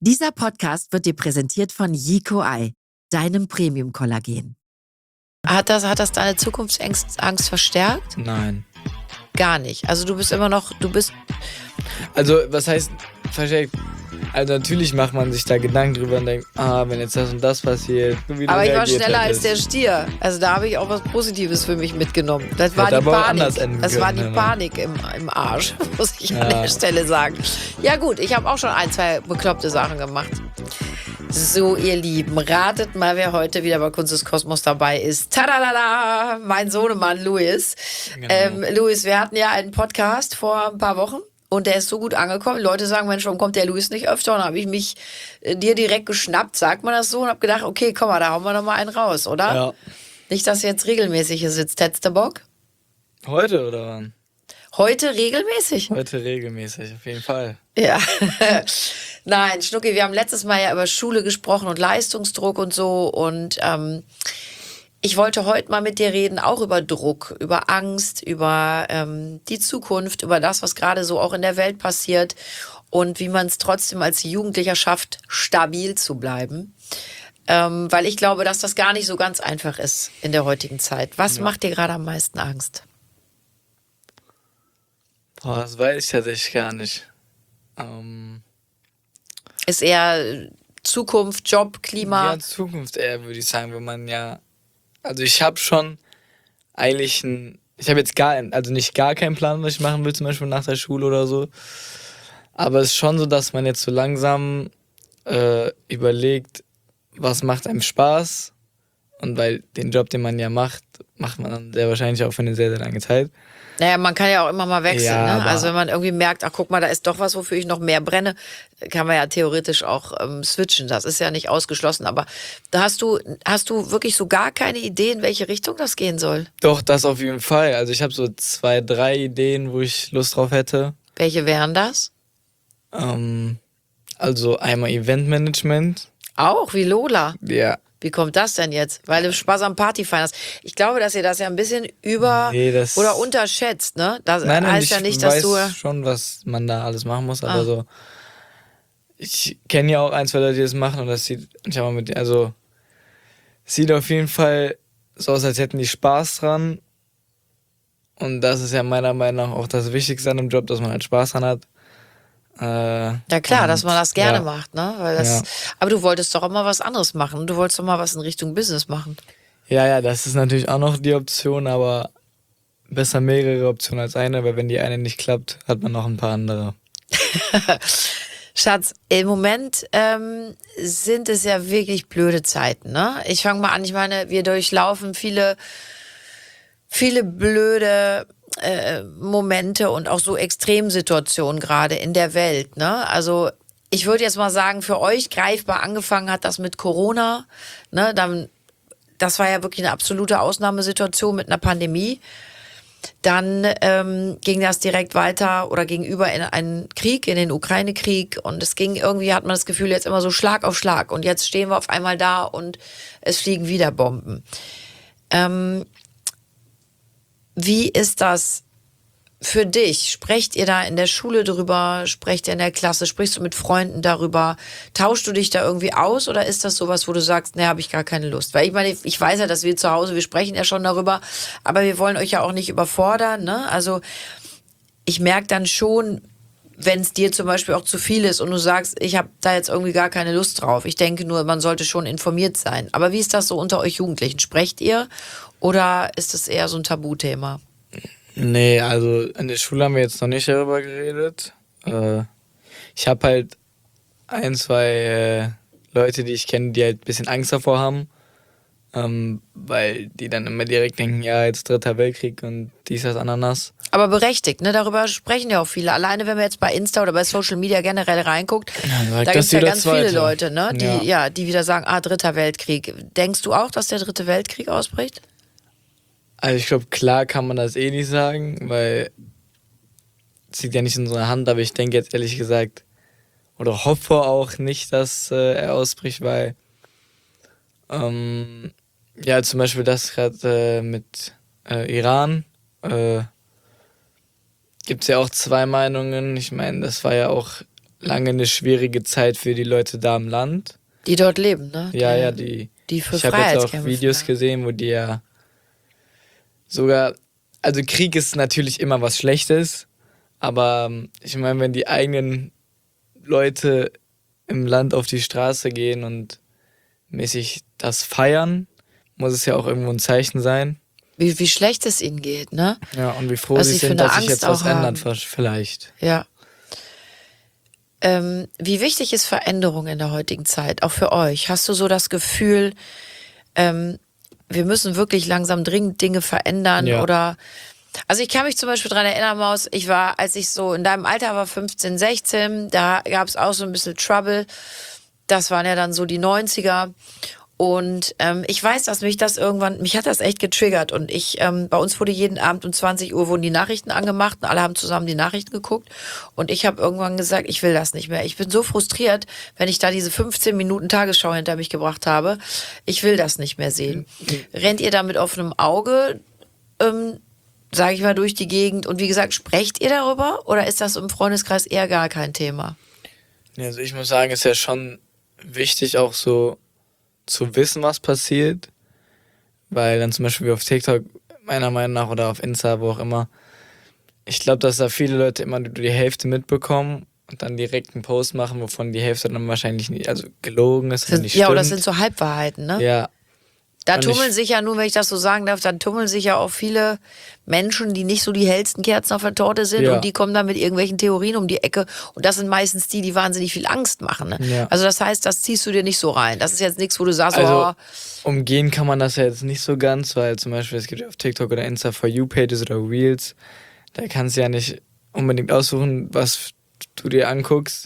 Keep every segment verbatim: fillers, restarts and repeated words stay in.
Dieser Podcast wird dir präsentiert von Yico Eye, deinem Premium-Kollagen. Hat das, hat das deine Zukunftsangst Angst verstärkt? Nein. Gar nicht. Also du bist immer noch, du bist... Also, was heißt verstärkt? Also natürlich macht man sich da Gedanken drüber und denkt, ah, wenn jetzt das und das passiert. Wie Aber ich war reagiert schneller hättest. als der Stier. Also da habe ich auch was Positives für mich mitgenommen. Das war Hätte die aber auch Panik. anders enden Das war die können, ne? Panik im, im Arsch, muss ich an Ja. der Stelle sagen. Ja gut, ich habe auch schon ein, zwei bekloppte Sachen gemacht. So, ihr Lieben, ratet mal, wer heute wieder bei Kunst des Kosmos dabei ist. Tadadada, mein Sohnemann Luis. Genau. Ähm, Luis, wir hatten ja einen Podcast vor ein paar Wochen. Und der ist so gut angekommen. Leute sagen, Mensch, warum kommt der Luis nicht öfter? Und dann habe ich mich äh, dir direkt geschnappt, sagt man das so, und habe gedacht, okay, komm mal, da hauen wir noch mal einen raus, oder? Ja. Nicht, dass du jetzt regelmäßig hier sitzt. Hättest du Bock? Heute oder wann? Heute regelmäßig? Heute regelmäßig, auf jeden Fall. Ja. Nein, Schnucki, wir haben letztes Mal ja über Schule gesprochen und Leistungsdruck und so. Und ähm, ich wollte heute mal mit dir reden, auch über Druck, über Angst, über ähm, die Zukunft, über das, was gerade so auch in der Welt passiert und wie man es trotzdem als Jugendlicher schafft, stabil zu bleiben. Ähm, weil ich glaube, dass das gar nicht so ganz einfach ist in der heutigen Zeit. Was Ja. macht dir gerade am meisten Angst? Boah, das weiß ich tatsächlich gar nicht. Ähm, Ist eher Zukunft, Job, Klima? ja, Zukunft eher, würde ich sagen, wenn man ja... Also ich habe schon eigentlich ein... Ich habe jetzt gar, also nicht gar keinen Plan, was ich machen will, zum Beispiel nach der Schule oder so. Aber es ist schon so, dass man jetzt so langsam äh, überlegt, was macht einem Spaß. Und weil den Job, den man ja macht, macht man dann sehr wahrscheinlich auch für eine sehr, sehr lange Zeit. Naja, man kann ja auch immer mal wechseln. Ja, Ne? aber- Also wenn man irgendwie merkt, ach guck mal, da ist doch was, wofür ich noch mehr brenne, kann man ja theoretisch auch ähm, switchen. Das ist ja nicht ausgeschlossen. Aber da hast du, hast du wirklich so gar keine Idee, in welche Richtung das gehen soll? Doch, das auf jeden Fall. Also ich habe so zwei, drei Ideen, wo ich Lust drauf hätte. Welche wären das? Ähm, also einmal Eventmanagement. Auch, wie Lola. Ja. Wie kommt das denn jetzt? Weil du Spaß am Party feierst. Ich glaube, dass ihr das ja ein bisschen über- Nee, das- oder unterschätzt. Ne? Das Nein, nein, heißt ich ja nicht, dass weiß du... schon, was man da alles machen muss, aber Ah. so. Ich kenne ja auch ein, zwei Leute, die das machen und das sieht, ich habe mal mit, also sieht auf jeden Fall so aus, als hätten die Spaß dran. Und das ist ja meiner Meinung nach auch das Wichtigste an dem Job, dass man halt Spaß dran hat. Äh, Ja klar, und, dass man das gerne ja. macht. Ne? Weil das, Ja. Aber du wolltest doch auch mal was anderes machen. Du wolltest doch mal was in Richtung Business machen. Ja, ja, das ist natürlich auch noch die Option, aber besser mehrere Optionen als eine, weil wenn die eine nicht klappt, hat man noch ein paar andere. Schatz, im Moment ähm, sind es ja wirklich blöde Zeiten. Ne? Ich fange mal an, ich meine, wir durchlaufen viele, viele blöde äh, Momente und auch so Extremsituationen gerade in der Welt. Ne? Also ich würde jetzt mal sagen, für euch greifbar angefangen hat das mit Corona. Ne? Dann, das war ja wirklich eine absolute Ausnahmesituation mit einer Pandemie. Dann ähm, ging das direkt weiter oder gegenüber in einen Krieg, in den Ukraine-Krieg. Und es ging irgendwie, hat man das Gefühl, jetzt immer so Schlag auf Schlag. Und jetzt stehen wir auf einmal da und es fliegen wieder Bomben. Ähm, wie ist das für dich? Sprecht ihr da in der Schule drüber? Sprecht ihr in der Klasse? Sprichst du mit Freunden darüber? Tauschst du dich da irgendwie aus? Oder ist das sowas, wo du sagst, ne, habe ich gar keine Lust? Weil ich meine, ich weiß ja, dass wir zu Hause, wir sprechen ja schon darüber, aber wir wollen euch ja auch nicht überfordern. Ne? Also ich merke dann schon, wenn es dir zum Beispiel auch zu viel ist und du sagst, ich habe da jetzt irgendwie gar keine Lust drauf. Ich denke nur, man sollte schon informiert sein. Aber wie ist das so unter euch Jugendlichen? Sprecht ihr oder ist das eher so ein Tabuthema? Nee, also in der Schule haben wir jetzt noch nicht darüber geredet. Äh, ich habe halt ein, zwei äh, Leute, die ich kenne, die halt ein bisschen Angst davor haben. Ähm, weil die dann immer direkt denken, ja, jetzt Dritter Weltkrieg und dies, das, Ananas. Aber berechtigt, ne? Darüber sprechen ja auch viele. Alleine, wenn man jetzt bei Insta oder bei Social Media generell reinguckt, direkt da gibt es ja jeder ganz viele Zweite. Leute, ne? Die, ja. Ja. die wieder sagen, ah, Dritter Weltkrieg. Denkst du auch, dass der Dritte Weltkrieg ausbricht? Also ich glaube, klar kann man das eh nicht sagen, weil es liegt ja nicht in unserer Hand, aber ich denke jetzt ehrlich gesagt oder hoffe auch nicht, dass äh, er ausbricht, weil ähm, ja, zum Beispiel das gerade äh, mit äh, Iran äh, gibt es ja auch zwei Meinungen. Ich meine, das war ja auch lange eine schwierige Zeit für die Leute da im Land. Die dort leben, ne? Ja, die, ja, die. Die für ich habe jetzt Freiheit auch kämpfen. Videos ja. gesehen, wo die ja sogar, also Krieg ist natürlich immer was Schlechtes, aber ähm, ich meine, wenn die eigenen Leute im Land auf die Straße gehen und mäßig das feiern, muss es ja auch irgendwo ein Zeichen sein. Wie, wie schlecht es ihnen geht, ne? Ja, und wie froh Was sie sie für sind, eine dass sich Angst jetzt was auch haben. ändert, vielleicht. Ja. Ähm, wie wichtig ist Veränderung in der heutigen Zeit, auch für euch? Hast du so das Gefühl, ähm, wir müssen wirklich langsam dringend Dinge verändern? Ja. Oder, also ich kann mich zum Beispiel daran erinnern, Maus, ich war, als ich so in deinem Alter war, fünfzehn, sechzehn, da gab es auch so ein bisschen Trouble. Das waren ja dann so die neunziger. Und ähm, ich weiß, dass mich das irgendwann, mich hat das echt getriggert. Und ich, ähm, bei uns wurde jeden Abend um zwanzig Uhr wurden die Nachrichten angemacht und alle haben zusammen die Nachrichten geguckt. Und ich habe irgendwann gesagt, ich will das nicht mehr. Ich bin so frustriert, wenn ich da diese fünfzehn Minuten Tagesschau hinter mich gebracht habe. Ich will das nicht mehr sehen. Rennt ihr da mit offenem Auge, ähm, sage ich mal, durch die Gegend? Und wie gesagt, sprecht ihr darüber? Oder ist das im Freundeskreis eher gar kein Thema? Ja, also ich muss sagen, es ist ja schon wichtig, auch so zu wissen, was passiert, weil dann zum Beispiel auf TikTok, meiner Meinung nach, oder auf Insta, wo auch immer, ich glaube, dass da viele Leute immer nur die Hälfte mitbekommen und dann direkt einen Post machen, wovon die Hälfte dann wahrscheinlich nicht, also gelogen ist oder Sind, nicht ja, stimmt. oder das sind so Halbwahrheiten, ne? Ja, Da Und tummeln ich- sich ja, nur wenn ich das so sagen darf, dann tummeln sich ja auch viele Menschen, die nicht so die hellsten Kerzen auf der Torte sind Ja. und die kommen dann mit irgendwelchen Theorien um die Ecke und das sind meistens die, die wahnsinnig viel Angst machen. Ne? Ja. Also das heißt, das ziehst du dir nicht so rein. Das ist jetzt nichts, wo du sagst, Also oh, umgehen kann man das ja jetzt nicht so ganz, weil zum Beispiel es gibt ja auf TikTok oder Insta For You Pages oder Reels, da kannst du ja nicht unbedingt aussuchen, was du dir anguckst.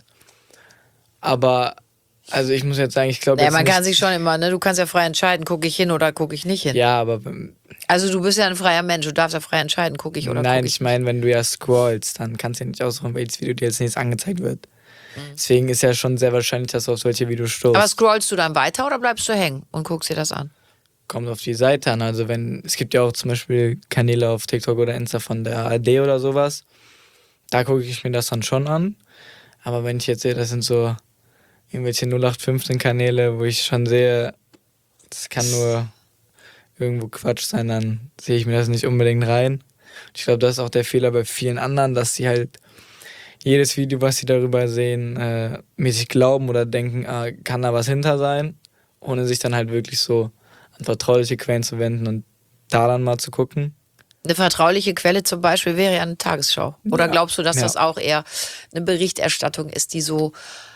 Aber also ich muss jetzt sagen, ich glaube naja, jetzt man nicht, kann sich schon immer, ne? Du kannst ja frei entscheiden, gucke ich hin oder gucke ich nicht hin. ja, aber ähm, Also du bist ja ein freier Mensch, du darfst ja frei entscheiden, gucke ich oder nein, gucke ich ich meine, wenn du ja scrollst, dann kannst du ja nicht aussuchen, welches Video dir als nächstes angezeigt wird. Deswegen ist ja schon sehr wahrscheinlich, dass du auf solche Videos stoßt. Aber scrollst du dann weiter oder bleibst du hängen und guckst dir das an? Kommt auf die Seite an. Also wenn, es gibt ja auch zum Beispiel Kanäle auf TikTok oder Insta von der A R D oder sowas. Da gucke ich mir das dann schon an. Aber wenn ich jetzt sehe, das sind so irgendwelche null acht fünfzehn Kanäle, wo ich schon sehe, das kann nur irgendwo Quatsch sein, dann sehe ich mir das nicht unbedingt rein. Ich glaube, das ist auch der Fehler bei vielen anderen, dass sie halt jedes Video, was sie darüber sehen, äh, mäßig glauben oder denken, ah, kann da was hinter sein, ohne sich dann halt wirklich so an vertrauliche Quellen zu wenden und da dann mal zu gucken. Eine vertrauliche Quelle zum Beispiel wäre ja eine Tagesschau. Oder Ja. glaubst du, dass Ja. das auch eher eine Berichterstattung ist, die so,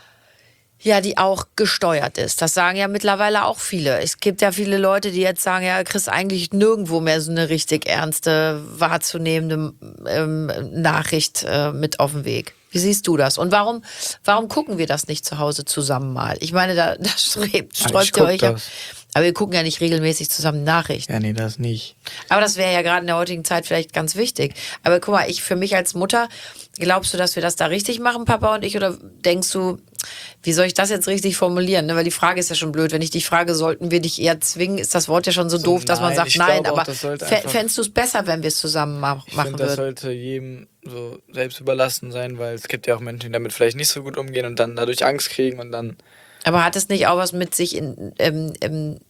ja, die auch gesteuert ist? Das sagen ja mittlerweile auch viele. Es gibt ja viele Leute, die jetzt sagen, ja, kriegst eigentlich nirgendwo mehr so eine richtig ernste, wahrzunehmende ähm, Nachricht äh, mit auf den Weg. Wie siehst du das? Und warum, warum gucken wir das nicht zu Hause zusammen mal? Ich meine, da, da strebt, ich sträubt ihr guck euch ja. das. Aber wir gucken ja nicht regelmäßig zusammen Nachrichten. Ja, nee, das nicht. Aber das wäre ja gerade in der heutigen Zeit vielleicht ganz wichtig. Aber guck mal, ich für mich als Mutter, glaubst du, dass wir das da richtig machen, Papa und ich? Oder denkst du, wie soll ich das jetzt richtig formulieren? Ne? Weil die Frage ist ja schon blöd. Wenn ich dich frage, sollten wir dich eher zwingen, ist das Wort ja schon so, So, doof, dass man nein, sagt, ich nein. glaube auch, Aber das sollte fä- einfach- fändest du es besser, wenn wir es zusammen ma Ich machen finde, das würden? sollte jedem so selbst überlassen sein, weil es gibt ja auch Menschen, die damit vielleicht nicht so gut umgehen und dann dadurch Angst kriegen und dann... Aber hat es nicht auch was mit sich in, ähm, ähm,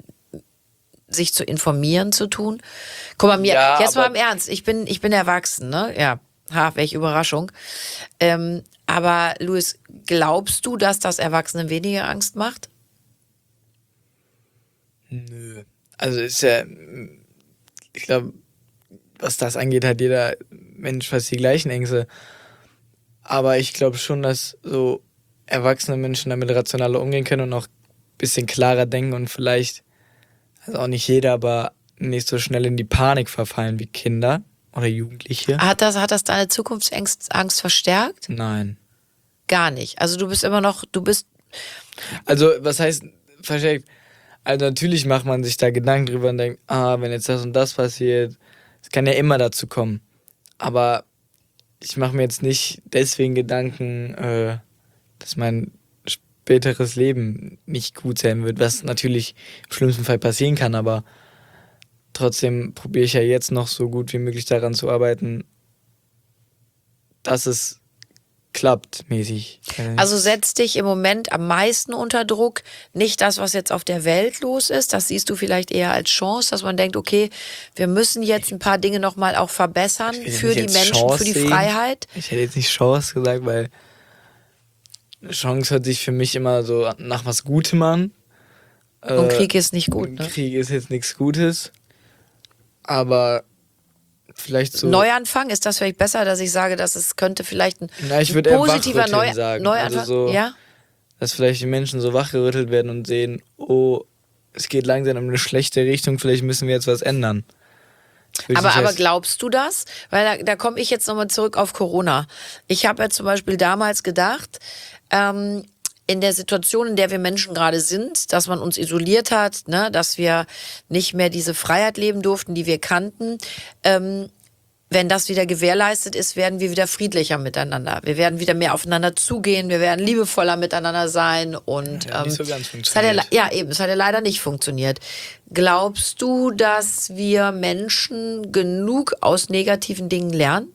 sich zu informieren zu tun? Guck mal, mir, Ja, jetzt mal aber- im Ernst, ich bin, ich bin erwachsen, ne? Ja, ha, welche Überraschung. Ähm, aber Luis, glaubst du, dass das Erwachsenen weniger Angst macht? Nö. Also ist ja, ich glaube, was das angeht, hat jeder Mensch fast die gleichen Ängste. Aber ich glaube schon, dass so erwachsene Menschen damit rationaler umgehen können und auch ein bisschen klarer denken und vielleicht, also auch nicht jeder, aber nicht so schnell in die Panik verfallen wie Kinder oder Jugendliche. Hat das, hat das deine Zukunftsangst Angst verstärkt? Nein. Gar nicht. Also du bist immer noch, du bist, Also, was heißt versteckt? Also, natürlich macht man sich da Gedanken drüber und denkt, ah, wenn jetzt das und das passiert, es kann ja immer dazu kommen. Aber ich mache mir jetzt nicht deswegen Gedanken, äh, dass mein späteres Leben nicht gut sein wird, was natürlich im schlimmsten Fall passieren kann, aber trotzdem probiere ich ja jetzt noch so gut wie möglich daran zu arbeiten, dass es klappt, mäßig. Also setzt dich im Moment am meisten unter Druck nicht das, was jetzt auf der Welt los ist. Das siehst du vielleicht eher als Chance, dass man denkt, okay, wir müssen jetzt ein paar Dinge nochmal auch verbessern Ich will für nicht die jetzt Menschen, Chance für die sehen. Freiheit. Ich hätte jetzt nicht Chance gesagt, weil Chance hört sich für mich immer so nach was Gutem an. Und Äh, Krieg ist nicht gut, ne? Krieg ist jetzt nichts Gutes. Aber vielleicht so. Neuanfang, ist das vielleicht besser, dass ich sage, dass es könnte vielleicht ein, Na, ich ein würde eher positiver wachrütteln Neu sagen. Neuanfang? Also so, ja? dass vielleicht die Menschen so wachgerüttelt werden und sehen, oh, es geht langsam in eine schlechte Richtung, vielleicht müssen wir jetzt was ändern. Würde Aber, ich aber heißt- glaubst du das? Weil da, da komme ich jetzt nochmal zurück auf Corona. Ich habe ja zum Beispiel damals gedacht, ähm, in der Situation, in der wir Menschen gerade sind, dass man uns isoliert hat, ne, dass wir nicht mehr diese Freiheit leben durften, die wir kannten, ähm, wenn das wieder gewährleistet ist, werden wir wieder friedlicher miteinander. Wir werden wieder mehr aufeinander zugehen, wir werden liebevoller miteinander sein und Ja, nicht ähm, so ganz es hat ja, funktioniert. ja eben, es hat ja leider nicht funktioniert. Glaubst du, dass wir Menschen genug aus negativen Dingen lernen?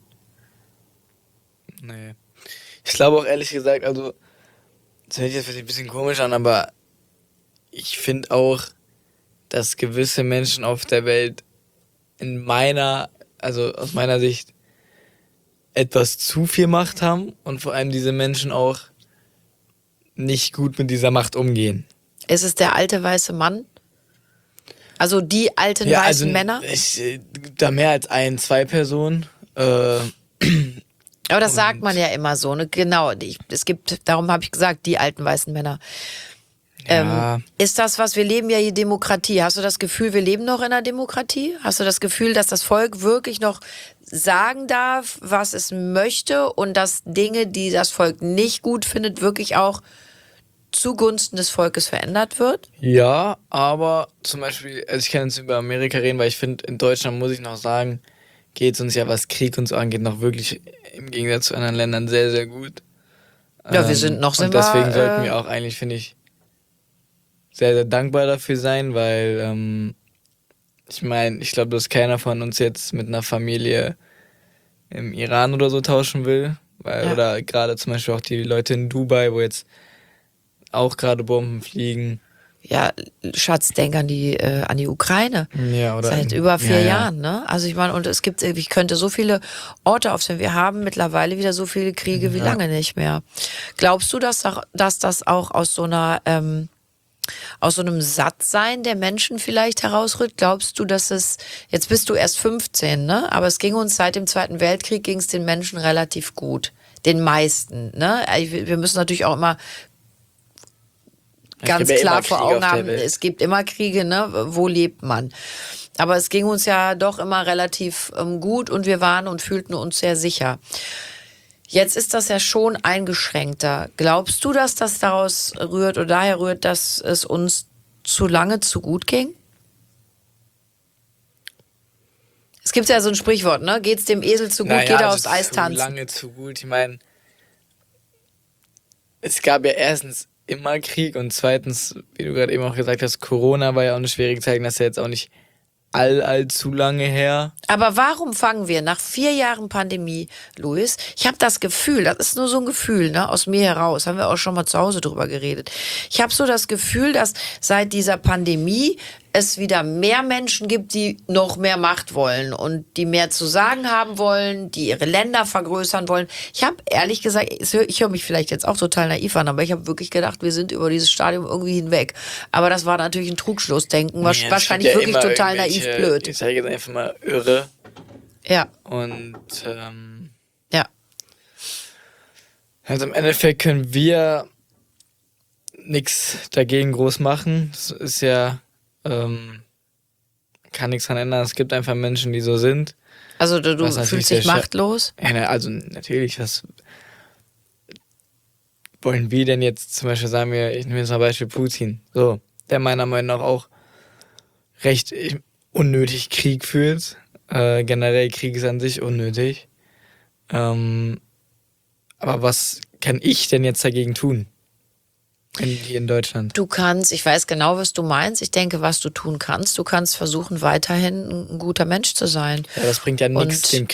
Nee. Ich glaube auch ehrlich gesagt, also, das hört sich jetzt vielleicht ein bisschen komisch an, aber ich finde auch, dass gewisse Menschen auf der Welt in meiner, also aus meiner Sicht, etwas zu viel Macht haben und vor allem diese Menschen auch nicht gut mit dieser Macht umgehen. Ist es der alte weiße Mann? Also die alten Ja, weißen also Männer? Ich, äh, da mehr als ein, zwei Personen. Äh, Aber das sagt man ja immer so, ne? Genau. Ich, es gibt, darum habe ich gesagt, die alten weißen Männer. ja, Ähm, ist das was, wir leben ja hier Demokratie. Hast du das Gefühl, wir leben noch in einer Demokratie? Hast du das Gefühl, dass das Volk wirklich noch sagen darf, was es möchte und dass Dinge, die das Volk nicht gut findet, wirklich auch zugunsten des Volkes verändert wird? ja, aber zum Beispiel, also ich kann jetzt über Amerika reden, weil ich finde, in Deutschland muss ich noch sagen, geht es uns ja, was Krieg und so angeht, noch wirklich im Gegensatz zu anderen Ländern sehr, sehr gut. Ja, wir sind noch, sind Und deswegen wir, sollten äh, wir auch eigentlich, finde ich, sehr, sehr dankbar dafür sein, weil ähm, ich meine, ich glaube, dass keiner von uns jetzt mit einer Familie im Iran oder so tauschen will. Weil, Ja. Oder gerade zum Beispiel auch die Leute in Dubai, wo jetzt auch gerade Bomben fliegen. Ja, Schatz, denk an die, äh, an die Ukraine. Ja, oder Seit in- über vier ja, ja. Jahren, ne? Also ich meine, und es gibt, ich könnte so viele Orte aufzählen. Wir haben mittlerweile wieder so viele Kriege wie Ja. lange nicht mehr. Glaubst du, dass, doch- dass das auch aus so einer, ähm, aus so einem Sattsein der Menschen vielleicht herausrührt? Glaubst du, dass es, jetzt bist du erst fünfzehn, ne? Aber es ging uns seit dem Zweiten Weltkrieg, ging es den Menschen relativ gut. Den meisten, ne? Wir müssen natürlich auch immer Es ganz gibt ja klar immer vor Kriege Augen auf der haben, Welt. es gibt immer Kriege, ne? Wo lebt man? Aber es ging uns ja doch immer relativ ähm, gut und wir waren und fühlten uns sehr sicher. Jetzt ist das ja schon eingeschränkter. Glaubst du, dass das daraus rührt oder daher rührt, dass es uns zu lange zu gut ging? Es gibt ja so ein Sprichwort, ne? Geht's dem Esel zu gut, Naja, geht er also aufs Eis zu tanzen. lange zu gut. Ich meine, es gab ja erstens immer Krieg und zweitens, wie du gerade eben auch gesagt hast, Corona war ja auch eine schwierige Zeit. Das ist ja jetzt auch nicht all, allzu lange her. Aber warum fangen wir nach vier Jahren Pandemie, Luis? Ich habe das Gefühl, das ist nur so ein Gefühl, ne, aus mir heraus, haben wir auch schon mal zu Hause drüber geredet. Ich habe so das Gefühl, dass seit dieser Pandemie es wieder mehr Menschen gibt, die noch mehr Macht wollen und die mehr zu sagen haben wollen, die ihre Länder vergrößern wollen. Ich habe ehrlich gesagt, ich höre mich vielleicht jetzt auch total naiv an, aber ich habe wirklich gedacht, wir sind über dieses Stadium irgendwie hinweg. Aber das war natürlich ein Trugschlussdenken, Ja, es gibt wahrscheinlich ja wirklich immer total naiv irgendwelche, blöd. Ich sage jetzt einfach mal irre. Ja, Und ähm, ja. also im Endeffekt können wir nichts dagegen groß machen. Es ist ja, ähm, kann nichts dran ändern. Es gibt einfach Menschen, die so sind. Also du, du Was natürlich fühlst dich sehr scha- machtlos? Ja, na, also natürlich, was wollen wir denn jetzt zum Beispiel, sagen wir, ich nehme jetzt mal Beispiel Putin, so, der meiner Meinung nach auch recht äh, unnötig Krieg führt. Äh, generell Krieg ist an sich unnötig. Ähm, aber was kann ich denn jetzt dagegen tun? In, hier in Deutschland. Du kannst, ich weiß genau, was du meinst. Ich denke, was du tun kannst. Du kannst versuchen, weiterhin ein guter Mensch zu sein. Ja, das bringt ja nichts Und- dem Krieg.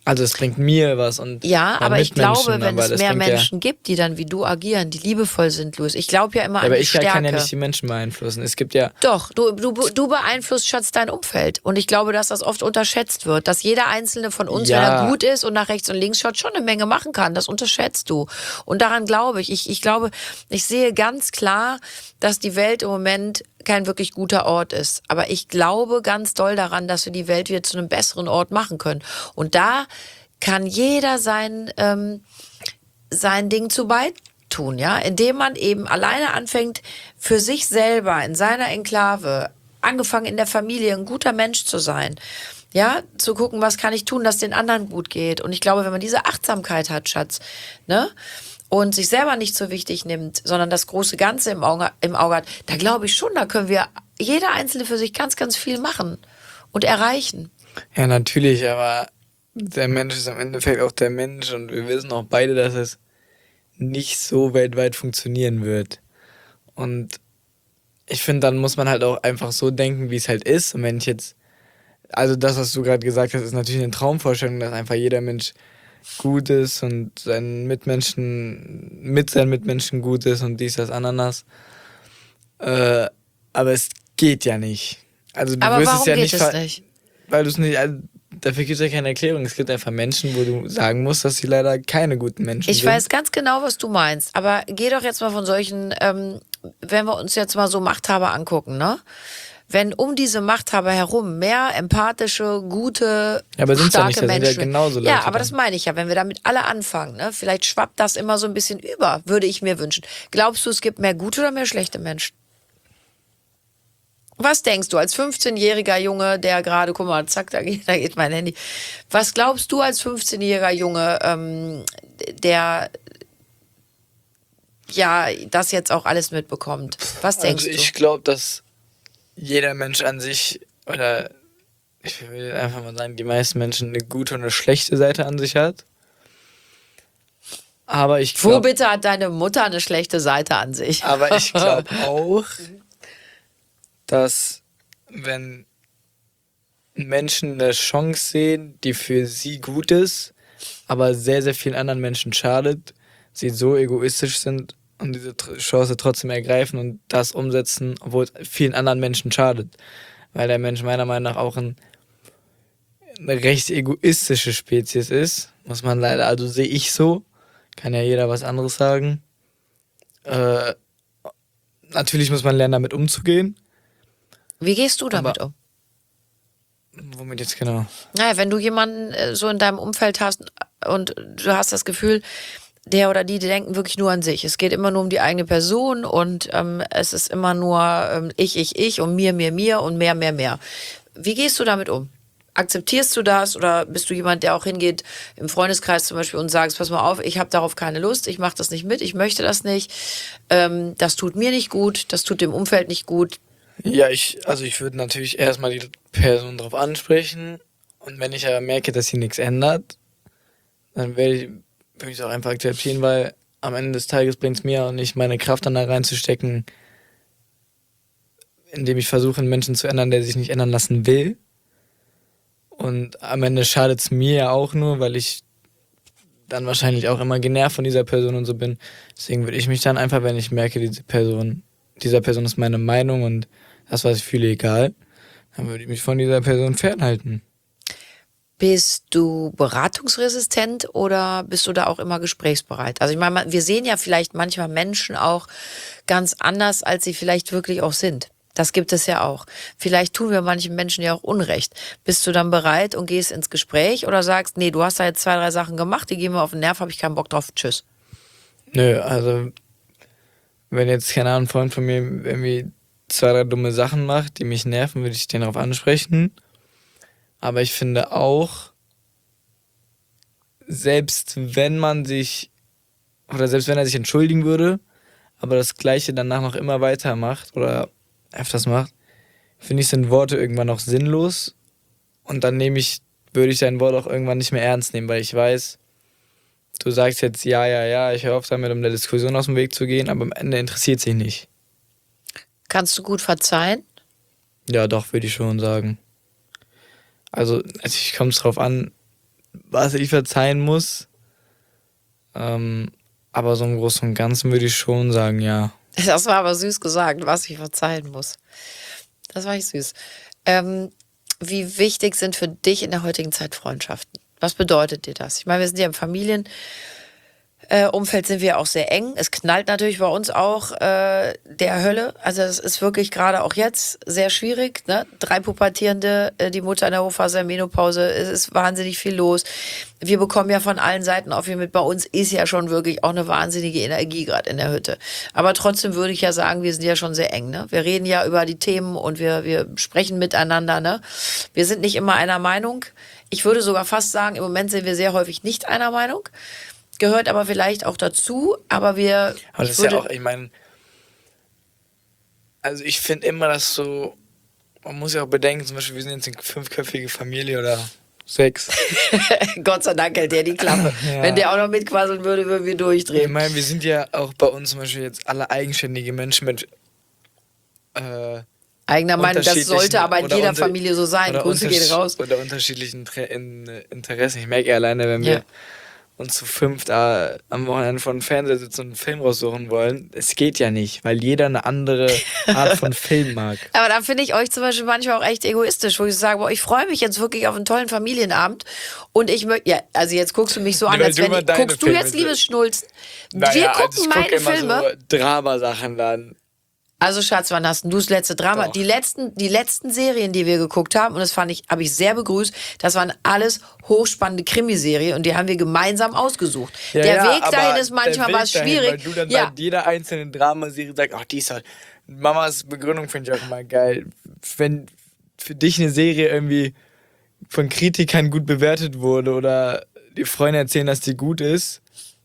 Also es bringt mir was und Ja, meinen aber ich glaube, Mitmenschen, wenn aber es das mehr bringt ja- Menschen gibt, die dann wie du agieren, die liebevoll sind, Louis. Ich glaube ja immer Ja, an aber die ich Stärke. kann ja nicht die Menschen beeinflussen. Es gibt ja, Doch, du, du, du beeinflusst, Schatz, dein Umfeld. Und ich glaube, dass das oft unterschätzt wird. Dass jeder Einzelne von uns, Ja. wenn er gut ist und nach rechts und links schaut, schon eine Menge machen kann. Das unterschätzt du. Und daran glaube ich. Ich, ich glaube, ich sehe ganz klar, dass die Welt im Moment kein wirklich guter Ort ist. Aber ich glaube ganz doll daran, dass wir die Welt wieder zu einem besseren Ort machen können. Und da kann jeder sein, ähm, sein Ding zu beitun, ja, indem man eben alleine anfängt, für sich selber in seiner Enklave, angefangen in der Familie, ein guter Mensch zu sein, ja, zu gucken, was kann ich tun, dass den anderen gut geht. Und ich glaube, wenn man diese Achtsamkeit hat, Schatz, ne, und sich selber nicht so wichtig nimmt, sondern das große Ganze im Auge, im Auge hat, da glaube ich schon, da können wir jeder Einzelne für sich ganz, ganz viel machen und erreichen. ja natürlich, aber der Mensch ist am Endeffekt auch der Mensch und wir wissen auch beide, dass es nicht so weltweit funktionieren wird. Und ich finde, dann muss man halt auch einfach so denken, wie es halt ist. Und wenn ich jetzt, also das, was du gerade gesagt hast, ist natürlich eine Traumvorstellung, dass einfach jeder Mensch gut ist und seinen Mitmenschen, mit seinen Mitmenschen gut ist und dies, das, Ananas. Äh, aber es geht ja nicht. Also du Aber wirst warum es ja geht nicht, es ver- nicht? weil du es nicht, also, dafür gibt es ja keine Erklärung. Es gibt einfach Menschen, wo du sagen musst, dass sie leider keine guten Menschen Ich sind. weiß ganz genau, was du meinst, aber geh doch jetzt mal von solchen, ähm, wenn wir uns jetzt mal so Machthaber angucken, ne? Wenn um diese Machthaber herum mehr empathische, gute, Ja, aber sind's ja starke nicht, das sind ja Menschen. genauso ja, Leute aber dann. das meine ich ja, wenn wir damit alle anfangen, ne? Vielleicht schwappt das immer so ein bisschen über, würde ich mir wünschen. Glaubst du, es gibt mehr gute oder mehr schlechte Menschen? Was denkst du als fünfzehnjähriger Junge, der gerade, guck mal, zack, da geht, da geht mein Handy. Was glaubst du als fünfzehnjähriger Junge, ähm, der ja das jetzt auch alles mitbekommt? Was denkst Also ich du? glaube, dass jeder Mensch an sich, oder ich will einfach mal sagen, die meisten Menschen eine gute und eine schlechte Seite an sich hat. Aber ich Wo glaube bitte hat deine Mutter eine schlechte Seite an sich? aber ich glaube auch, dass wenn Menschen eine Chance sehen, die für sie gut ist, aber sehr, sehr vielen anderen Menschen schadet, sie so egoistisch sind und diese Tr- Chance trotzdem ergreifen und das umsetzen, obwohl es vielen anderen Menschen schadet. Weil der Mensch meiner Meinung nach auch ein, eine recht egoistische Spezies ist, muss man leider, also sehe ich so, kann ja jeder was anderes sagen. Äh, natürlich muss man lernen, damit umzugehen. Wie gehst du damit Aber- um? Womit jetzt genau? Naja, wenn du jemanden äh, so in deinem Umfeld hast und du hast das Gefühl, der oder die, die denken wirklich nur an sich. Es geht immer nur um die eigene Person und ähm, es ist immer nur ähm, ich, ich, ich und mir, mir, mir und mehr, mehr, mehr. Wie gehst du damit um? Akzeptierst du das oder bist du jemand, der auch hingeht im Freundeskreis zum Beispiel und sagst, pass mal auf, ich habe darauf keine Lust, ich mache das nicht mit, ich möchte das nicht, ähm, das tut mir nicht gut, das tut dem Umfeld nicht gut. Ja, ich, also ich würde natürlich erstmal die Person darauf ansprechen und wenn ich aber merke, dass sie nichts ändert, dann werde ich, würde ich es auch einfach akzeptieren, weil am Ende des Tages bringt es mir auch nicht, meine Kraft dann da reinzustecken, indem ich versuche, einen Menschen zu ändern, der sich nicht ändern lassen will. Und am Ende schadet es mir ja auch nur, weil ich dann wahrscheinlich auch immer genervt von dieser Person und so bin. Deswegen würde ich mich dann einfach, wenn ich merke, diese Person, dieser Person ist meine Meinung und das, was ich fühle, egal, dann würde ich mich von dieser Person fernhalten. Bist du beratungsresistent oder bist du da auch immer gesprächsbereit? Also ich meine, wir sehen ja vielleicht manchmal Menschen auch ganz anders, als sie vielleicht wirklich auch sind. Das gibt es ja auch. Vielleicht tun wir manchen Menschen ja auch Unrecht. Bist du dann bereit und gehst ins Gespräch oder sagst, nee, du hast da jetzt zwei, drei Sachen gemacht, die gehen mir auf den Nerv, habe ich keinen Bock drauf, tschüss. Nö, also wenn jetzt, keine Ahnung, ein Freund von mir irgendwie zwei, drei dumme Sachen macht, die mich nerven, würde ich den darauf ansprechen. Aber ich finde auch, selbst wenn man sich, oder selbst wenn er sich entschuldigen würde, aber das Gleiche danach noch immer weitermacht oder öfters macht, finde ich, sind Worte irgendwann auch sinnlos. Und dann nehme ich, würde ich sein Wort auch irgendwann nicht mehr ernst nehmen, weil ich weiß, du sagst jetzt ja, ja, ja, ich höre auf damit, um der Diskussion aus dem Weg zu gehen, aber am Ende interessiert sich nicht. Kannst du gut verzeihen? Ja, doch, würde ich schon sagen. Also, natürlich kommt es drauf an, was ich verzeihen muss. Ähm, aber so im Großen und Ganzen würde ich schon sagen, ja. Das war aber süß gesagt, was ich verzeihen muss. Das war ich süß. Ähm, wie wichtig sind für dich in der heutigen Zeit Freundschaften? Was bedeutet dir das? Ich meine, wir sind ja im Familienumfeld, äh, sind wir auch sehr eng. Es knallt natürlich bei uns auch äh, der Hölle. Also es ist wirklich gerade auch jetzt sehr schwierig. Ne? Drei Pubertierende, äh, die Mutter in der Hochphase, in der Menopause, es ist wahnsinnig viel los. Wir bekommen ja von allen Seiten auch viel mit. Bei uns ist ja schon wirklich auch eine wahnsinnige Energie gerade in der Hütte. Aber trotzdem würde ich ja sagen, wir sind ja schon sehr eng. Ne? Wir reden ja über die Themen und wir, wir sprechen miteinander. Ne? Wir sind nicht immer einer Meinung. Ich würde sogar fast sagen, im Moment sind wir sehr häufig nicht einer Meinung. Gehört aber vielleicht auch dazu, aber wir... Aber das ist ja auch, ich meine, also ich finde immer, dass so, man muss ja auch bedenken, zum Beispiel, wir sind jetzt eine fünfköpfige Familie oder sechs. Gott sei Dank hält der die Klappe. Ja. Wenn der auch noch mitquasseln würde, würden wir Ich durchdrehen. meine, wir sind ja auch bei uns zum Beispiel jetzt alle eigenständige Menschen mit äh, Eigener Meinung, das unterschiedlichen- sollte aber in oder jeder unter- Familie so sein. oder Grüße gehen untersch- raus. Oder unterschiedlichen Inter- in, Interessen. Ich merke ja alleine, wenn wir Ja. uns zu fünft äh, am Wochenende vor dem Fernseher sitzen und einen Film raussuchen wollen, es geht ja nicht, weil jeder eine andere Art von Film mag. Aber da finde ich euch zum Beispiel manchmal auch echt egoistisch, wo ich sage, boah, ich freue mich jetzt wirklich auf einen tollen Familienabend und ich möchte, ja, also jetzt guckst du mich so an, Weil als du wenn immer ich, deine guckst du Filme jetzt, liebes siehst. Schnulzen? wir Naja, gucken also ich guck meine immer Filme. so Dramasachen dann. Also Schatz, wann hast denn du das letzte Drama? Doch. Die letzten, die letzten Serien, die wir geguckt haben, und das fand ich, habe ich sehr begrüßt, das waren alles hochspannende Krimiserien und die haben wir gemeinsam ausgesucht. Ja, der ja, Weg aber dahin ist der manchmal Weg was dahin, schwierig. Weil du dann ja. bei jeder einzelnen Dramaserie sagst, ach, die ist halt. Mamas Begründung finde ich auch immer geil. Wenn für dich eine Serie irgendwie von Kritikern gut bewertet wurde oder die Freunde erzählen, dass die gut ist,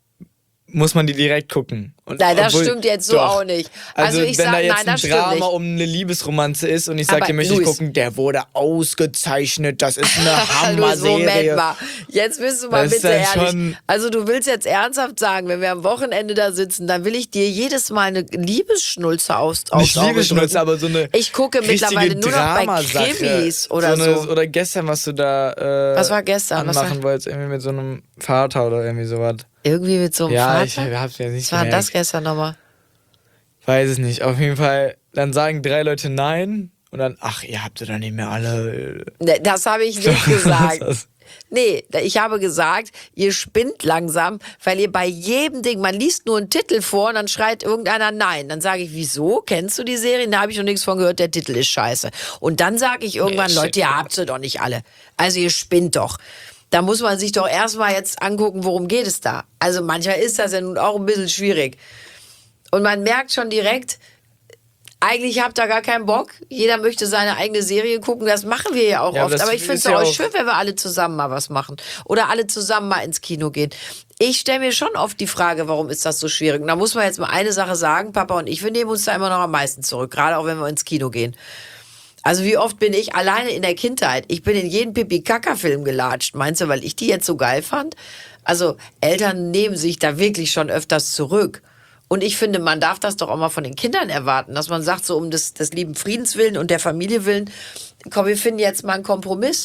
muss man die direkt gucken. Und Nein, das obwohl- stimmt jetzt so doch. auch nicht. Also, Also ich wenn sag, da jetzt nein, das ein stimmt Drama nicht. um eine Liebesromanze ist und ich sage, Aber dir möchte ich Luis- gucken, der wurde ausgezeichnet, das ist eine Luis, Moment Hammer-Serie. mal. Jetzt bist du mal Das ist bitte dann ehrlich. schon- Also du willst jetzt ernsthaft sagen, wenn wir am Wochenende da sitzen, dann will ich dir jedes Mal eine Liebesschnulze aufs, aufs Nicht Auge Liebesschnulze, drücken. aber so eine Ich gucke richtige mittlerweile nur noch bei Dramasache. Krimis oder so. eine, Oder gestern, was du da äh, Was war gestern? Was anmachen war- wolltest, irgendwie mit so einem Vater oder irgendwie sowas. Irgendwie mit so einem Ja, Vater? ich hab's ja nicht Was war denn das gemerkt. gestern nochmal? Weiß es nicht. Auf jeden Fall, dann sagen drei Leute nein und dann, ach, ihr habt ja doch nicht mehr alle. Ne, das habe ich nicht gesagt. Nee, ich habe gesagt, ihr spinnt langsam, weil ihr bei jedem Ding, man liest nur einen Titel vor und dann schreit irgendeiner nein. Dann sage ich, wieso? Kennst du die Serie? Da habe ich noch nichts von gehört, der Titel ist scheiße. Und dann sage ich irgendwann, Nee, Leute, shit. ihr habt sie doch nicht alle. Also ihr spinnt doch. Da muss man sich doch erstmal jetzt angucken, worum geht es da. Also manchmal ist das ja nun auch ein bisschen schwierig. Und man merkt schon direkt, eigentlich habt ihr gar keinen Bock. Jeder möchte seine eigene Serie gucken. Das machen wir ja auch Ja, oft. das Aber ich finde es ist ja auch auch- schön, wenn wir alle zusammen mal was machen. Oder alle zusammen mal ins Kino gehen. Ich stelle mir schon oft die Frage, warum ist das so schwierig? Und da muss man jetzt mal eine Sache sagen, Papa und ich, wir nehmen uns da immer noch am meisten zurück. Gerade auch, wenn wir ins Kino gehen. Also wie oft bin ich alleine in der Kindheit? Ich bin in jeden Pipi-Kaka-Film gelatscht. Meinst du, weil ich die jetzt so geil fand? Also Eltern nehmen sich da wirklich schon öfters zurück. Und ich finde, man darf das doch auch mal von den Kindern erwarten, dass man sagt, so um des, des lieben Friedens willen und der Familie willen, komm, wir finden jetzt mal einen Kompromiss.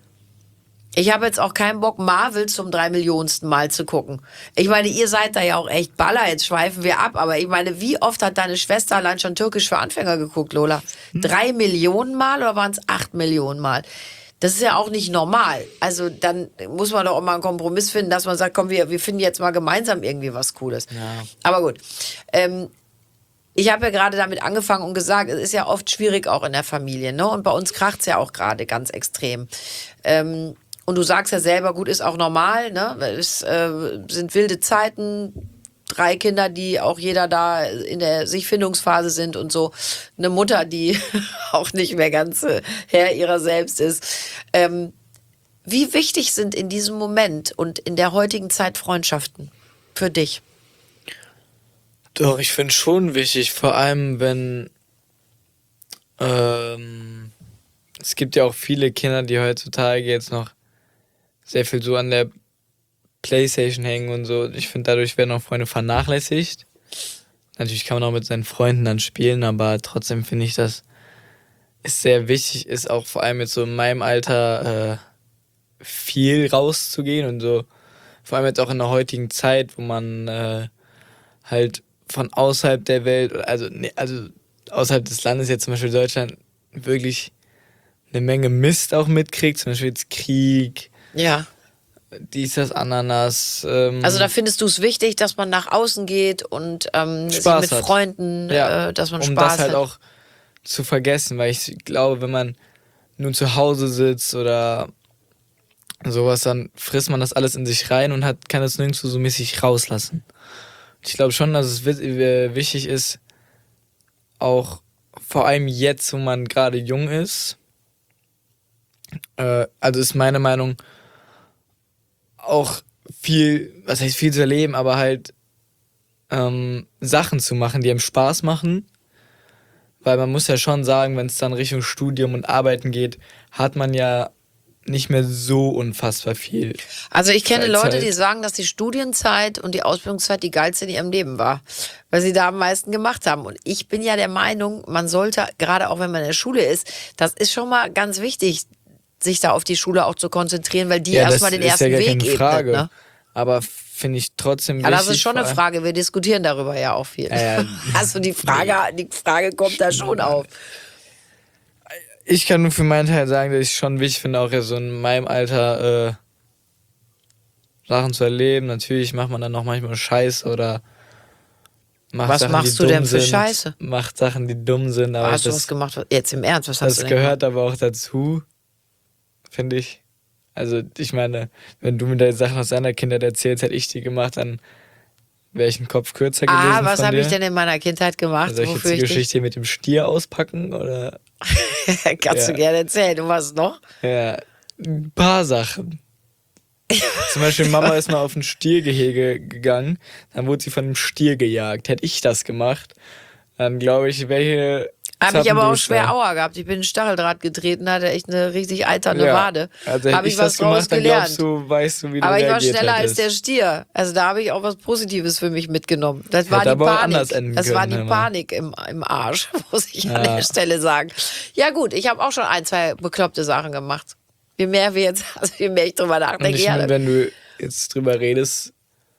Ich habe jetzt auch keinen Bock, Marvel zum drei Millionensten Mal zu gucken. Ich meine, ihr seid da ja auch echt Baller, jetzt schweifen wir ab, aber ich meine, wie oft hat deine Schwester allein schon Türkisch für Anfänger geguckt, Lola? Drei Millionen Mal oder waren es acht Millionen Mal? Das ist ja auch nicht normal. Also dann muss man doch auch mal einen Kompromiss finden, dass man sagt, komm, wir, wir finden jetzt mal gemeinsam irgendwie was Cooles. Ja. Aber gut. Ähm, ich habe ja gerade damit angefangen und gesagt, es ist ja oft schwierig auch in der Familie, ne? Und bei uns kracht's ja auch gerade ganz extrem. Ähm, und du sagst ja selber, gut, ist auch normal, ne? Es äh, sind wilde Zeiten, drei Kinder, die auch jeder da in der Sichfindungsphase sind und so. Eine Mutter, die auch nicht mehr ganz äh, Herr ihrer selbst ist. Ähm, wie wichtig sind in diesem Moment und in der heutigen Zeit Freundschaften für dich? Doch, ich finde schon wichtig, vor allem wenn ähm, es gibt ja auch viele Kinder, die heutzutage jetzt noch sehr viel so an der Playstation hängen und so. Ich finde, dadurch werden auch Freunde vernachlässigt. Natürlich kann man auch mit seinen Freunden dann spielen, aber trotzdem finde ich, dass es sehr wichtig ist, auch vor allem jetzt so in meinem Alter, äh, viel rauszugehen und so, vor allem jetzt auch in der heutigen Zeit, wo man äh, halt von außerhalb der Welt, also, nee, also außerhalb des Landes, jetzt zum Beispiel Deutschland, wirklich eine Menge Mist auch mitkriegt, zum Beispiel jetzt Krieg, Ja. dies, das, Ananas. Ähm, Also da findest du es wichtig, dass man nach außen geht und ähm, sich Spaß mit hat. Freunden, ja, äh, dass man um Spaß das halt hat. auch zu vergessen, weil ich glaube, wenn man nur zu Hause sitzt oder sowas, dann frisst man das alles in sich rein und hat, kann das nirgendwo so mäßig rauslassen. Ich glaube schon, dass es wi- äh, wichtig ist, auch vor allem jetzt, wo man gerade jung ist, äh, also ist meine Meinung, auch viel, was heißt viel zu erleben, aber halt ähm, Sachen zu machen, die einem Spaß machen. Weil man muss ja schon sagen, wenn es dann Richtung Studium und Arbeiten geht, hat man ja nicht mehr so unfassbar viel. Also ich kenne Freizeit. Leute, die sagen, dass die Studienzeit und die Ausbildungszeit die geilste in ihrem Leben war, weil sie da am meisten gemacht haben. Und ich bin ja der Meinung, man sollte, gerade auch wenn man in der Schule ist, das ist schon mal ganz wichtig, sich da auf die Schule auch zu konzentrieren, weil die Ja, erstmal das den ist ja ersten gar Weg keine ebnet. Frage. Ne? Aber finde ich trotzdem Ja, wichtig. das ist schon eine vor allem- Frage. Wir diskutieren darüber ja auch viel. Ja, ja. Also die Frage, die Frage kommt da schon auf. Ich kann nur für meinen Teil sagen, dass ich es schon wichtig finde, auch ja so in meinem Alter äh, Sachen zu erleben. Natürlich macht man dann noch manchmal Scheiße oder macht Was Sachen, machst die du dumm denn für sind, Scheiße? Macht Sachen, die dumm sind. Aber Hast du das, was gemacht? Jetzt im Ernst, was hast das du denn gemacht? gehört aber auch dazu, finde ich. Also ich meine, wenn du mir deine Sachen aus deiner Kindheit erzählst, hätte ich die gemacht, dann wäre ich einen Kopf kürzer gewesen Ah, was von habe dir. ich denn in meiner Kindheit gemacht? Soll ich jetzt wofür die ich dich Geschichte mit dem Stier auspacken? Oder? Kannst Ja. du gerne erzählen. Und was noch? Ja, ein paar Sachen. Zum Beispiel Mama ist mal auf ein Stiergehege gegangen, dann wurde sie von einem Stier gejagt. Hätte ich das gemacht, dann glaube ich, wäre hier Habe ich aber auch Zappenduster. schwer Aua gehabt. Ich bin in Stacheldraht getreten, hatte echt eine richtig eiternde Ja, Wade. also hätte Habe ich ich was das gemacht, draus dann gelernt. glaubst du, weißt du, wie du Aber ich war reagiert schneller als hättest. der Stier. Also da habe ich auch was Positives für mich mitgenommen. Das war Hätte die aber auch Panik. anders enden Das war können, die hör mal. Panik im, im Arsch, muss ich an Ja. der Stelle sagen. Ja gut, ich habe auch schon ein, zwei bekloppte Sachen gemacht. Je mehr wir jetzt, also je mehr ich drüber Und nachdenke, ich ja, meine, dann- wenn du jetzt drüber redest,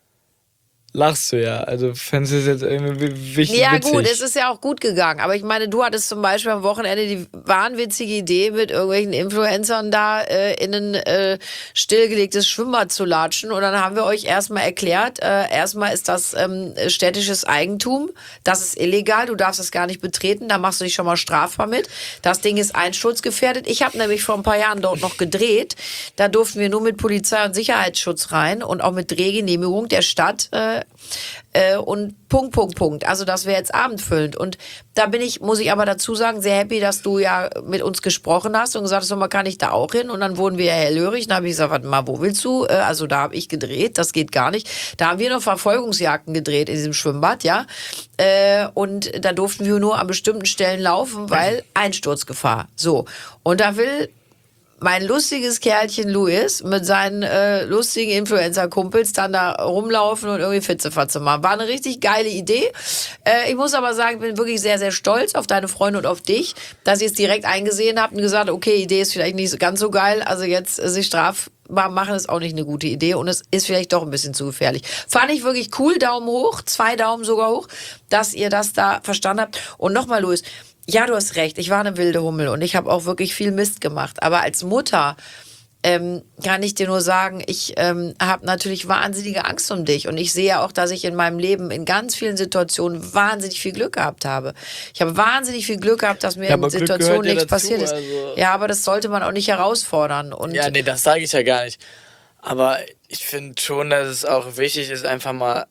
lachst du ja. Also fändest du es jetzt irgendwie wichtig, Ja witzig. gut, es ist ja auch gut gegangen. Aber ich meine, du hattest zum Beispiel am Wochenende die wahnwitzige Idee, mit irgendwelchen Influencern da äh, in ein äh, stillgelegtes Schwimmbad zu latschen. Und dann haben wir euch erstmal erklärt, äh, erstmal ist das ähm, städtisches Eigentum. Das ist illegal, du darfst das gar nicht betreten. Da machst du dich schon mal strafbar mit. Das Ding ist einsturzgefährdet. Ich habe nämlich vor ein paar Jahren dort noch gedreht. Da durften wir nur mit Polizei und Sicherheitsschutz rein und auch mit Drehgenehmigung der Stadt. Äh, äh, und Punkt, Punkt, Punkt. Also das wäre jetzt abendfüllend. Und da bin ich, muss ich aber dazu sagen, sehr happy, dass du ja mit uns gesprochen hast und gesagt hast, so mal, kann ich da auch hin? Und dann wurden wir ja hellhörig. Dann habe ich gesagt, warte mal, wo willst du? Äh, also da habe ich gedreht, das geht gar nicht. Da haben wir noch Verfolgungsjagden gedreht in diesem Schwimmbad, ja. Äh, und da durften wir nur an bestimmten Stellen laufen, weil Einsturzgefahr. So. Und da will mein lustiges Kerlchen Louis mit seinen äh, lustigen Influencer-Kumpels dann da rumlaufen und irgendwie Fitzefatze machen. War eine richtig geile Idee. Äh, ich muss aber sagen, ich bin wirklich sehr, sehr stolz auf deine Freunde und auf dich, dass ihr es direkt eingesehen habt und gesagt, okay, Idee ist vielleicht nicht so ganz so geil, also jetzt äh, sich strafbar machen ist auch nicht eine gute Idee und es ist vielleicht doch ein bisschen zu gefährlich. Fand ich wirklich cool, Daumen hoch, zwei Daumen sogar hoch, dass ihr das da verstanden habt. Und nochmal, Louis, ja, du hast recht, ich war eine wilde Hummel und ich habe auch wirklich viel Mist gemacht. Aber als Mutter ähm, kann ich dir nur sagen, ich ähm, habe natürlich wahnsinnige Angst um dich. Und ich sehe auch, dass ich in meinem Leben in ganz vielen Situationen wahnsinnig viel Glück gehabt habe. Ich habe wahnsinnig viel Glück gehabt, dass mir Ja, in aber Glück Situationen gehört ja nichts dazu, passiert ist. also- Ja, aber das sollte man auch nicht herausfordern. Und Ja, nee, das sage ich ja gar nicht. Aber ich finde schon, dass es auch wichtig ist, einfach mal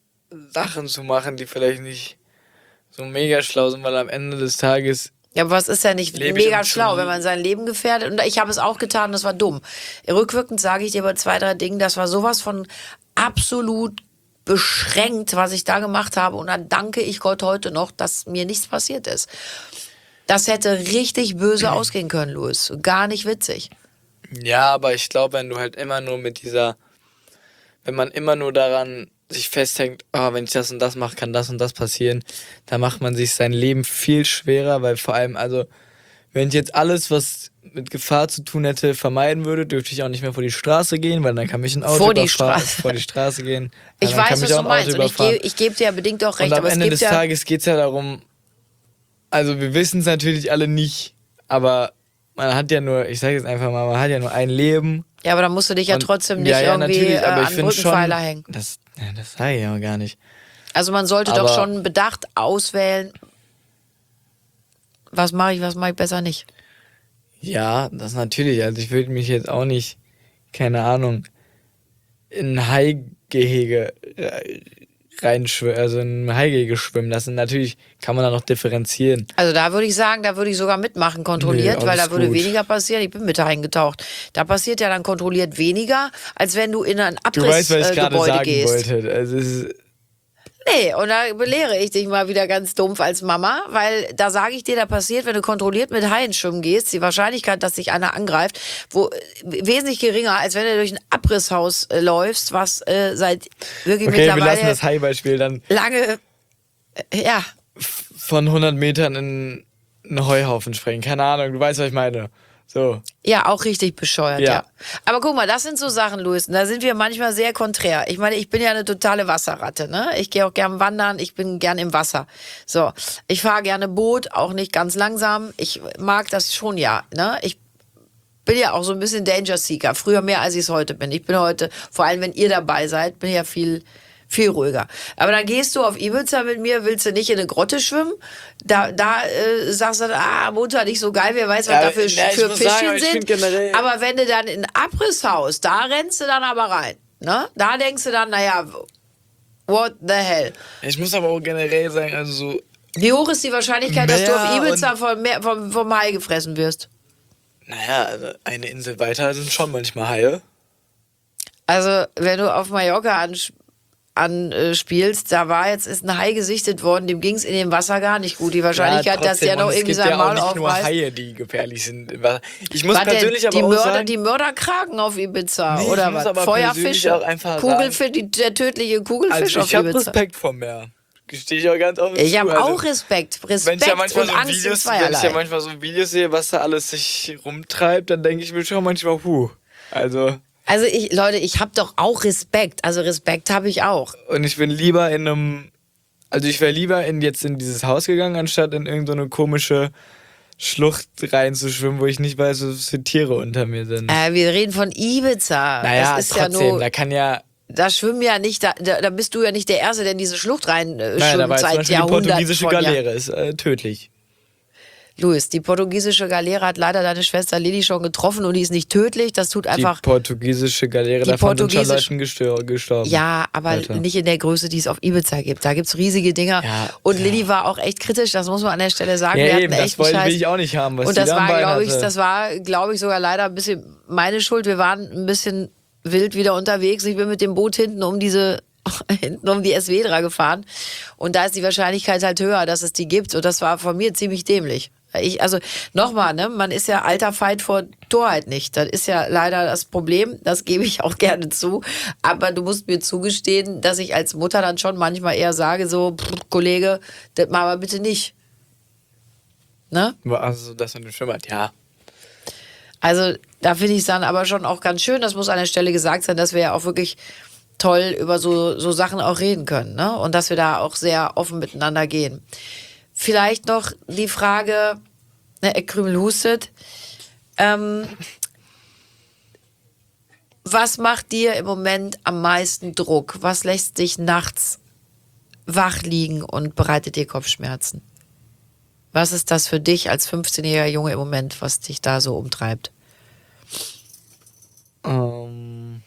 Sachen zu machen, die vielleicht nicht so mega schlau sind, weil am Ende des Tages Ja, aber was ist ja nicht Lebe ich mega um schlau, zu- wenn man sein Leben gefährdet? Und ich habe es auch getan, das war dumm. Rückwirkend sage ich dir bei zwei, drei Dingen, das war sowas von absolut beschränkt, was ich da gemacht habe. Und dann danke ich Gott heute noch, dass mir nichts passiert ist. Das hätte richtig böse ausgehen können, Louis. Gar nicht witzig. Ja, aber ich glaube, wenn du halt immer nur mit dieser, wenn man immer nur daran sich festhängt, oh, wenn ich das und das mache, kann das und das passieren, dann macht man sich sein Leben viel schwerer, weil vor allem, also wenn ich jetzt alles, was mit Gefahr zu tun hätte, vermeiden würde, dürfte ich auch nicht mehr vor die Straße gehen, weil dann kann mich ein Auto Vor die überfahren, Straße. vor die Straße gehen. Ich dann kann weiß, mich was auch du ein Auto meinst. Und ich überfahren. gebe ich geb dir ja bedingt auch recht. Und am aber es Ende gibt des ja, Tages geht es ja darum, also wir wissen es natürlich alle nicht, aber man hat ja nur, ich sage jetzt einfach mal, man hat ja nur ein Leben. ja, aber dann musst du dich ja Und- trotzdem nicht ja, ja, irgendwie natürlich, äh, aber ich an den find Brückenpfeiler schon, hängen. Das, ja, das sage ich ja gar nicht. Also man sollte doch Aber- schon bedacht auswählen, was mache ich, was mache ich besser nicht. Ja, das natürlich. Also ich würde mich jetzt auch nicht, keine Ahnung, in ein Haigehege äh, reinschwimmen, also in ein Haigehege schwimmen lassen. Natürlich kann man da noch differenzieren. Also da würde ich sagen, da würde ich sogar mitmachen, kontrolliert, Nee, weil da alles würde gut. weniger passieren. Ich bin mit eingetaucht. Da passiert ja dann kontrolliert weniger, als wenn du in ein Du weißt, was ich Abrissgebäude gerade äh, sagen gehst. wollte. Also es ist, Nee, und da belehre ich dich mal wieder ganz dumpf als Mama, weil da sage ich dir, da passiert, wenn du kontrolliert mit Haien schwimmen gehst, die Wahrscheinlichkeit, dass dich einer angreift, wo äh, wesentlich geringer, als wenn du durch ein Abrisshaus äh, läufst, was äh, seit wirklich okay, wir lassen mittlerweile das Hai-Beispiel dann lange, äh, ja, von hundert Metern in einen Heuhaufen springen. Keine Ahnung, du weißt, was ich meine. So. ja, auch richtig bescheuert, ja. Ja. Aber guck mal, das sind so Sachen, Luis, und da sind wir manchmal sehr konträr. Ich meine, ich bin ja eine totale Wasserratte, ne? Ich gehe auch gern wandern, ich bin gern im Wasser. So, ich fahre gerne Boot, auch nicht ganz langsam. Ich mag das schon, ja, ne? Ich bin ja auch so ein bisschen Danger Seeker, früher mehr als ich es heute bin. Ich bin heute, vor allem wenn ihr dabei seid, bin ich ja viel viel ruhiger. Aber dann gehst du auf Ibiza mit mir, willst du nicht in eine Grotte schwimmen? Da, da äh, sagst du, ah, Mutter, nicht so geil, wer weiß, was Ja, da für, ja, ich für muss sagen, aber Fischchen ich sind. find generell- Aber wenn du dann in ein Abrisshaus, da rennst du dann aber rein. Ne? Da denkst du dann, naja, what the hell? Ich muss aber auch generell sagen, also so, Wie hoch ist die Wahrscheinlichkeit, dass du auf Meer Ibiza und- vom, Meer- vom, vom Hai gefressen wirst? naja, also eine Insel weiter sind schon manchmal Haie. Also, wenn du auf Mallorca anspielst, anspielst, da war jetzt ist ein Hai gesichtet worden, dem ging es in dem Wasser gar nicht gut. Die Wahrscheinlichkeit, dass der trotzdem, noch und irgendwie es sein gibt ja Maul auch nicht nur aufreißt. Haie, die gefährlich sind. Ich muss Was denn? persönlich aber die auch Mörder, sagen, die Mörderkragen auf Ibiza Nee, ich oder muss was? aber persönlich Feuerfische, auch einfach Kugelfisch, die, der tödliche Kugelfisch also auf ich habe Ibiza. Respekt vor Meer. Gestehe ich auch ganz offen Ich zu. habe Also, auch Respekt, wenn ich Respekt ja manchmal und so Angst in Videos, wenn ich zweierlei. ja manchmal so Videos sehe, was da alles sich rumtreibt, dann denke ich mir schon manchmal, puh. Also, Also ich, Leute, ich habe doch auch Respekt. Also Respekt habe ich auch. und ich bin lieber in einem, also ich wäre lieber in, jetzt in dieses Haus gegangen, anstatt in irgendeine komische Schlucht reinzuschwimmen, wo ich nicht weiß, was für Tiere unter mir sind. Äh, wir reden von Ibiza. naja, das ist trotzdem, ja nur, da kann ja, da schwimmen ja nicht, da, da, da bist du ja nicht der Erste, der in diese Schlucht rein äh, naja, da schwimmt war jetzt zum seit Beispiel die Jahrhunderten portugiesische von Jahren. Galeere, ist äh, tödlich. Luis, die portugiesische Galeere hat leider deine Schwester Lilly schon getroffen und die ist nicht tödlich. Das tut einfach. Die portugiesische Galeere, Die davon sind schon portugiesisch- Leuten gestör- gestorben. Ja, aber Alter. nicht in der Größe, die es auf Ibiza gibt. Da gibt's riesige Dinger. Ja, und ja. Lilly war auch echt kritisch, das muss man an der Stelle sagen. Ja, Wir hatten eben, das echt einen wollte will Scheiß. ich auch nicht haben, was Und die das da am war, Bein glaube ich, hatte. das war, glaube ich, sogar leider ein bisschen meine Schuld. Wir waren ein bisschen wild wieder unterwegs. Ich bin mit dem Boot hinten um diese hinten um die Esvedra gefahren und da ist die Wahrscheinlichkeit halt höher, dass es die gibt und das war von mir ziemlich dämlich. Ich, also nochmal, ne, man ist ja alter Feind vor Torheit nicht. Das ist ja leider das Problem, das gebe ich auch gerne zu. Aber du musst mir zugestehen, dass ich als Mutter dann schon manchmal eher sage, so, pff, Kollege, das machen wir bitte nicht. Ne? Also das mit dem Schwimmbad, ja. Also da finde ich es dann aber schon auch ganz schön, das muss an der Stelle gesagt sein, dass wir ja auch wirklich toll über so, so Sachen auch reden können, ne? Und dass wir da auch sehr offen miteinander gehen. Vielleicht noch die Frage, ne, Herr Krümel hustet, ähm, was macht dir im Moment am meisten Druck? Was lässt dich nachts wach liegen und bereitet dir Kopfschmerzen? Was ist das für dich als fünfzehnjähriger Junge im Moment, was dich da so umtreibt? Ähm,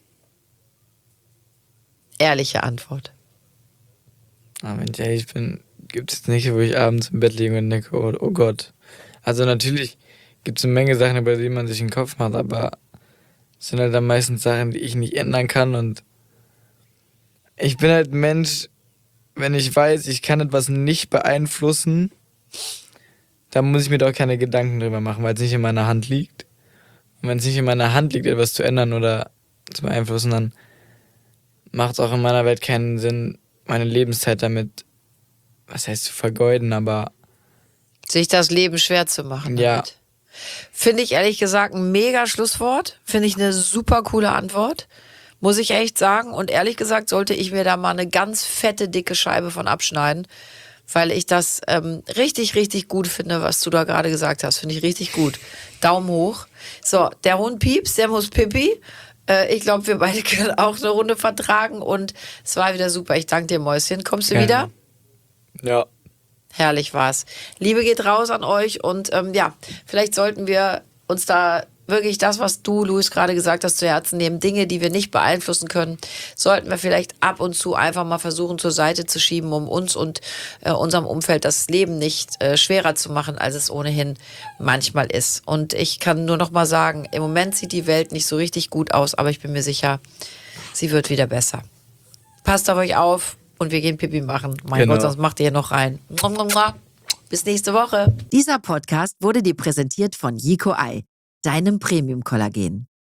Ehrliche Antwort. aber wenn ich ehrlich bin, gibt es nicht, wo ich abends im Bett liege und denke, oh, oh Gott. Also natürlich gibt es eine Menge Sachen, über die man sich den Kopf macht, aber es sind halt dann meistens Sachen, die ich nicht ändern kann und ich bin halt ein Mensch, wenn ich weiß, ich kann etwas nicht beeinflussen, dann muss ich mir doch keine Gedanken drüber machen, weil es nicht in meiner Hand liegt. Und wenn es nicht in meiner Hand liegt, etwas zu ändern oder zu beeinflussen, dann macht es auch in meiner Welt keinen Sinn, meine Lebenszeit damit, was heißt zu vergeuden, aber Sich das Leben schwer zu machen. Ja. Damit. Finde ich ehrlich gesagt ein mega Schlusswort. Finde ich eine super coole Antwort. Muss ich echt sagen. Und ehrlich gesagt sollte ich mir da mal eine ganz fette, dicke Scheibe von abschneiden. Weil ich das ähm, richtig, richtig gut finde, was du da gerade gesagt hast. Finde ich richtig gut. Daumen hoch. So, der Hund Pieps, der muss Pipi. Äh, ich glaube, wir beide können auch eine Runde vertragen. Und es war wieder super. Ich danke dir, Mäuschen. Kommst du Gerne. wieder? Ja. Herrlich war's. Liebe geht raus an euch und ähm, ja, vielleicht sollten wir uns da wirklich das, was du, Luis, gerade gesagt hast, zu Herzen nehmen. Dinge, die wir nicht beeinflussen können, sollten wir vielleicht ab und zu einfach mal versuchen, zur Seite zu schieben, um uns und äh, unserem Umfeld das Leben nicht äh, schwerer zu machen, als es ohnehin manchmal ist. Und ich kann nur noch mal sagen, im Moment sieht die Welt nicht so richtig gut aus, aber ich bin mir sicher, sie wird wieder besser. Passt auf euch auf. Und wir gehen Pipi machen. Mein Genau. Gott, sonst macht ihr hier noch rein. Bis nächste Woche. Dieser Podcast wurde dir präsentiert von Yico Ei, deinem Premium-Kollagen.